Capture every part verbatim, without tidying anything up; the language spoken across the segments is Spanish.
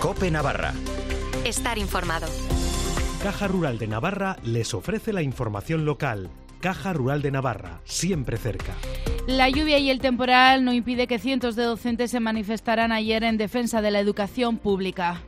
COPE Navarra. Estar informado. Caja Rural de Navarra les ofrece la información local. Caja Rural de Navarra, siempre cerca. La lluvia y el temporal no impide que cientos de docentes se manifestaran ayer en defensa de la educación pública.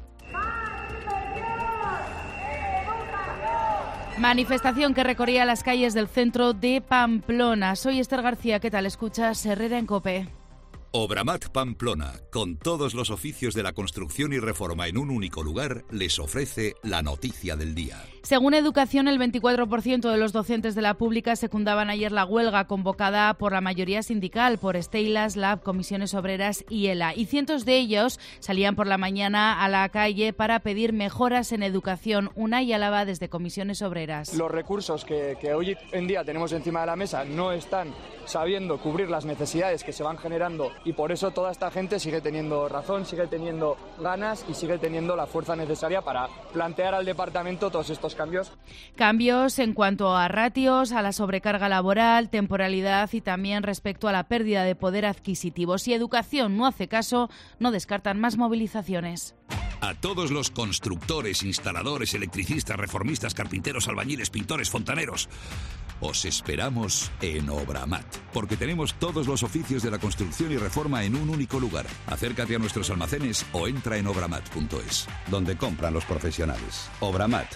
Manifestación que recorría las calles del centro de Pamplona. Soy Esther García, ¿qué tal? Escuchas Herrera en COPE. Obramat Pamplona, con todos los oficios de la construcción y reforma en un único lugar, les ofrece la noticia del día. Según Educación, el veinticuatro por ciento de los docentes de la pública secundaban ayer la huelga convocada por la mayoría sindical, por Steilas, Lab, Comisiones Obreras y ELA. Y cientos de ellos salían por la mañana a la calle para pedir mejoras en educación. Unai Álava desde Comisiones Obreras. Los recursos que, que hoy en día tenemos encima de la mesa no están sabiendo cubrir las necesidades que se van generando y por eso toda esta gente sigue teniendo razón, sigue teniendo ganas y sigue teniendo la fuerza necesaria para plantear al departamento todos estos cambios. Cambios en cuanto a ratios, a la sobrecarga laboral, temporalidad y también respecto a la pérdida de poder adquisitivo. Si Educación no hace caso, no descartan más movilizaciones. A todos los constructores, instaladores, electricistas, reformistas, carpinteros, albañiles, pintores, fontaneros, os esperamos en Obramat, porque tenemos todos los oficios de la construcción y reforma en un único lugar. Acércate a nuestros almacenes o entra en obramat punto es, donde compran los profesionales. Obramat.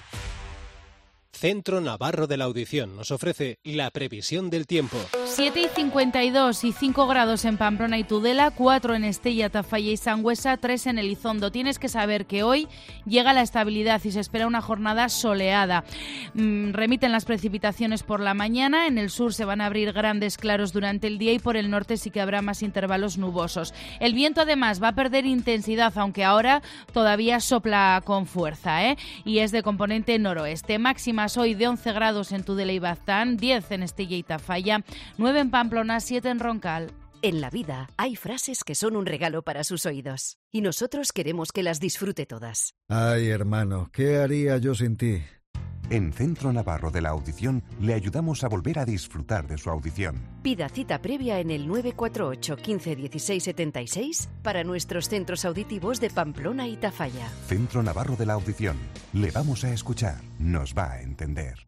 Centro Navarro de la Audición nos ofrece la previsión del tiempo. siete y cincuenta y dos y cinco grados en Pamplona y Tudela, cuatro en Estella, Tafalla y Sangüesa, tres en Elizondo. Tienes que saber que hoy llega la estabilidad y se espera una jornada soleada. Mm, remiten las precipitaciones por la mañana, en el sur se van a abrir grandes claros durante el día y por el norte sí que habrá más intervalos nubosos. El viento además va a perder intensidad, aunque ahora todavía sopla con fuerza, ¿eh? Y es de componente noroeste. Máximas hoy de once grados en Tudela y Baztán, diez en Estella y Tafalla, nueve en Pamplona, siete en Roncal. En la vida hay frases que son un regalo para sus oídos y nosotros queremos que las disfrute todas. Ay, hermano, ¿qué haría yo sin ti? En Centro Navarro de la Audición le ayudamos a volver a disfrutar de su audición. Pida cita previa en el nueve cuatro ocho, quince, dieciséis, setenta y seis para nuestros centros auditivos de Pamplona y Tafalla. Centro Navarro de la Audición. Le vamos a escuchar, nos va a entender.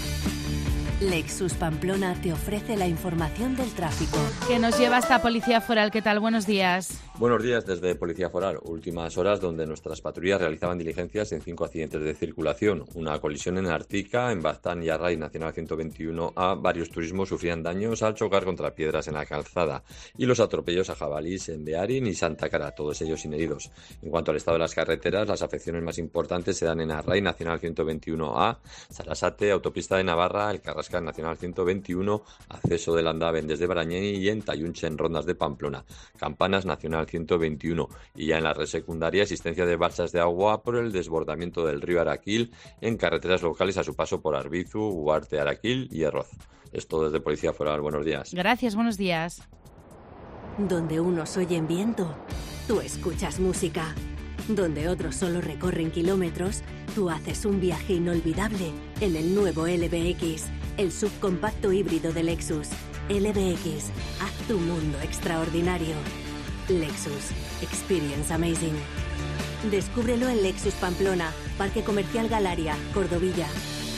Lexus Pamplona te ofrece la información del tráfico. Que nos lleva hasta Policía Foral. ¿Qué tal? Buenos días. Buenos días desde Policía Foral. Últimas horas donde nuestras patrullas realizaban diligencias en cinco accidentes de circulación. Una colisión en Artica, en Baztán y Array, Nacional ciento veintiuno A. Varios turismos sufrían daños al chocar contra piedras en la calzada. Y los atropellos a jabalís en Bearín y Santa Cara, todos ellos sin heridos. En cuanto al estado de las carreteras, las afecciones más importantes se dan en Array, Nacional ciento veintiuno A, Sarasate, Autopista de Navarra, El Carrascal, Nacional ciento veintiuno, acceso del Andaven desde Barañén y en Tayunche en Rondas de Pamplona, Campanas, Nacional ciento veintiuno, y ya en la red secundaria existencia de balsas de agua por el desbordamiento del río Araquil en carreteras locales a su paso por Arbizu, Huarte, Araquil y Arroz. Esto desde Policía Foral. Buenos días. Gracias, buenos días. Donde unos oyen viento, tú escuchas música. Donde otros solo recorren kilómetros, tú haces un viaje inolvidable en el nuevo L B X, el subcompacto híbrido de Lexus. L B X, haz tu mundo extraordinario. Lexus, experience amazing. Descúbrelo en Lexus Pamplona, Parque Comercial Galaria, Cordovilla.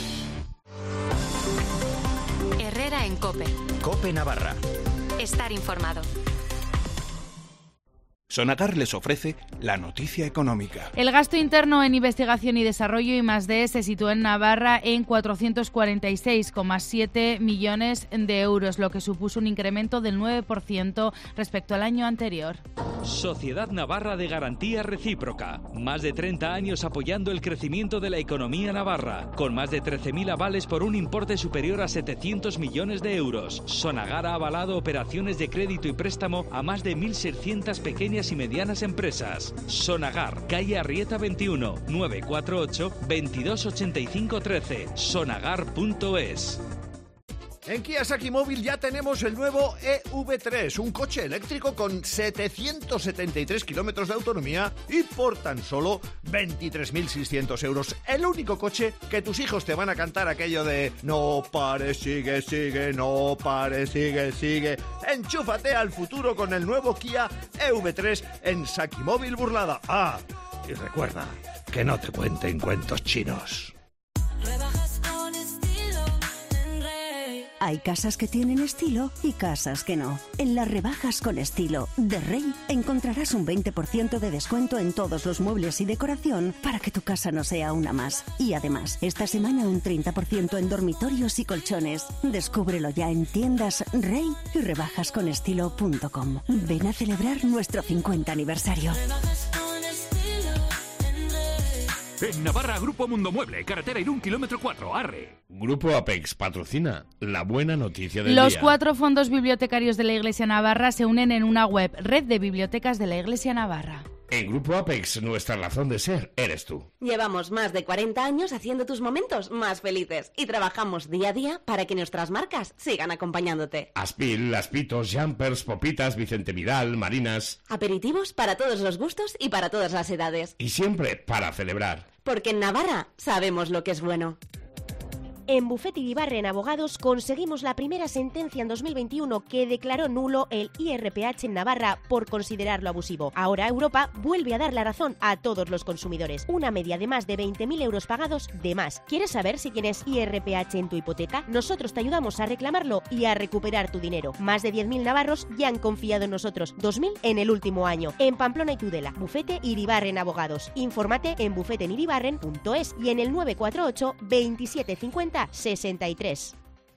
Herrera en COPE. COPE Navarra. Estar informado. Sonagar les ofrece la noticia económica. El gasto interno en investigación y desarrollo I más D se sitúa en Navarra en cuatrocientos cuarenta y seis coma siete millones de euros, lo que supuso un incremento del nueve por ciento respecto al año anterior. Sociedad Navarra de Garantía Recíproca. Más de treinta años apoyando el crecimiento de la economía navarra, con más de trece mil avales por un importe superior a setecientos millones de euros. Sonagar ha avalado operaciones de crédito y préstamo a más de mil seiscientas pequeñas y medianas empresas. Sonagar, calle Arrieta veintiuno, nueve cuatro ocho, veintidós ochenta y cinco trece. sonagar punto es. En Kia Saki Móvil ya tenemos el nuevo E V tres, un coche eléctrico con setecientos setenta y tres kilómetros de autonomía y por tan solo veintitrés mil seiscientos euros. El único coche que tus hijos te van a cantar aquello de no pares, sigue, sigue, no pares, sigue, sigue. Enchúfate al futuro con el nuevo Kia E V tres en Saki Móvil Burlada. Ah, Y recuerda, que no te cuenten cuentos chinos. Hay casas que tienen estilo y casas que no. En las rebajas con estilo de Rey encontrarás un veinte por ciento de descuento en todos los muebles y decoración para que tu casa no sea una más. Y además, esta semana un treinta por ciento en dormitorios y colchones. Descúbrelo ya en tiendas Rey y rebajas con estilo punto com. Ven a celebrar nuestro cincuenta aniversario. En Navarra, Grupo Mundo Mueble, carretera Irún, kilómetro cuatro, Arre. Grupo Apex patrocina la buena noticia del Los día. cuatro fondos bibliotecarios de la Iglesia Navarra se unen en una web, Red de Bibliotecas de la Iglesia Navarra. En Grupo Apex, nuestra razón de ser eres tú. Llevamos más de cuarenta años haciendo tus momentos más felices y trabajamos día a día para que nuestras marcas sigan acompañándote. Aspil, Aspitos, Jumpers, Popitas, Vicente Vidal, Marinas. Aperitivos para todos los gustos y para todas las edades. Y siempre para celebrar. Porque en Navarra sabemos lo que es bueno. En Bufete Iribarren Abogados conseguimos la primera sentencia en dos mil veintiuno que declaró nulo el I R P H en Navarra por considerarlo abusivo. Ahora Europa vuelve a dar la razón a todos los consumidores. Una media de más de veinte mil euros pagados de más. ¿Quieres saber si tienes I R P H en tu hipoteca? Nosotros te ayudamos a reclamarlo y a recuperar tu dinero. Más de diez mil navarros ya han confiado en nosotros. dos mil en el último año. En Pamplona y Tudela. Bufete Iribarren Abogados. Infórmate en bufete en iribarren punto es y en el nueve cuatro ocho veintisiete cincuenta sesenta y tres.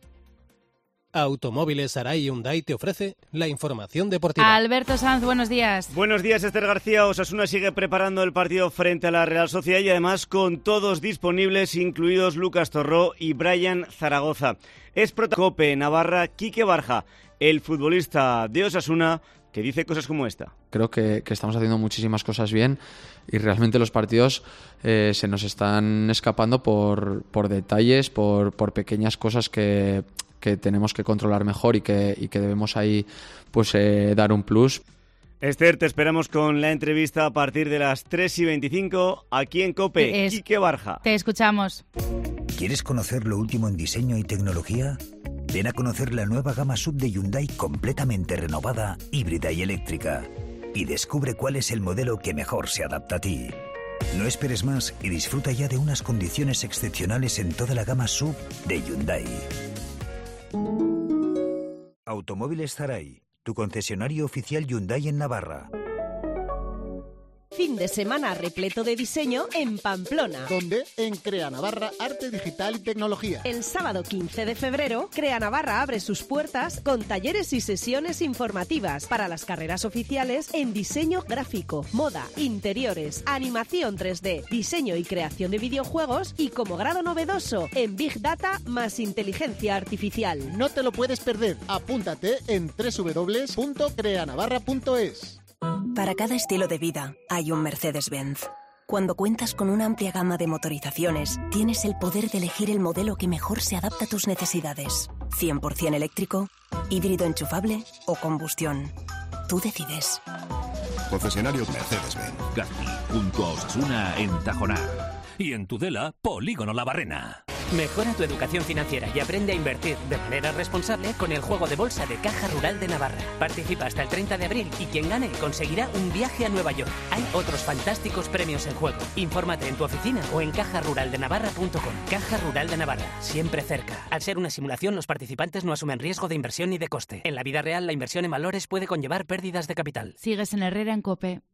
Automóviles Arai Hyundai te ofrece la información deportiva. Alberto Sanz, buenos días. Buenos días, Esther García. Osasuna sigue preparando el partido frente a la Real Sociedad y además con todos disponibles, incluidos Lucas Torró y Brian Zaragoza. Es Protacope Navarra, Quique Barja, el futbolista de Osasuna, que dice cosas como esta. Creo que, que estamos haciendo muchísimas cosas bien y realmente los partidos eh, se nos están escapando por, por detalles, por, por pequeñas cosas que, que tenemos que controlar mejor y que, y que debemos ahí pues eh, dar un plus. Esther, te esperamos con la entrevista a partir de las tres y veinticinco aquí en COPE. Es, Quique Barja. Te escuchamos. ¿Quieres conocer lo último en diseño y tecnología? Ven a conocer la nueva gama sub de Hyundai completamente renovada, híbrida y eléctrica. Y descubre cuál es el modelo que mejor se adapta a ti. No esperes más y disfruta ya de unas condiciones excepcionales en toda la gama sub de Hyundai. Automóviles Arai, tu concesionario oficial Hyundai en Navarra. Fin de semana repleto de diseño en Pamplona. ¿Dónde? En Crea Navarra, Arte Digital y Tecnología. El sábado quince de febrero, Crea Navarra abre sus puertas con talleres y sesiones informativas para las carreras oficiales en diseño gráfico, moda, interiores, animación tres D, diseño y creación de videojuegos y como grado novedoso en Big Data más inteligencia artificial. No te lo puedes perder. Apúntate en doble u doble u doble u punto crea navarra punto es. Para cada estilo de vida hay un Mercedes-Benz. Cuando cuentas con una amplia gama de motorizaciones, tienes el poder de elegir el modelo que mejor se adapta a tus necesidades. cien por ciento eléctrico, híbrido enchufable o combustión. Tú decides. Concesionario Mercedes-Benz. Gatti, junto a Osasuna en Tajonar. Y en Tudela, Polígono La Barrena. Mejora tu educación financiera y aprende a invertir de manera responsable con el juego de bolsa de Caja Rural de Navarra. Participa hasta el treinta de abril y quien gane conseguirá un viaje a Nueva York. Hay otros fantásticos premios en juego. Infórmate en tu oficina o en caja rural de navarra punto com. Caja Rural de Navarra, siempre cerca. Al ser una simulación, los participantes no asumen riesgo de inversión ni de coste. En la vida real, la inversión en valores puede conllevar pérdidas de capital. Sigues en Herrera en COPE.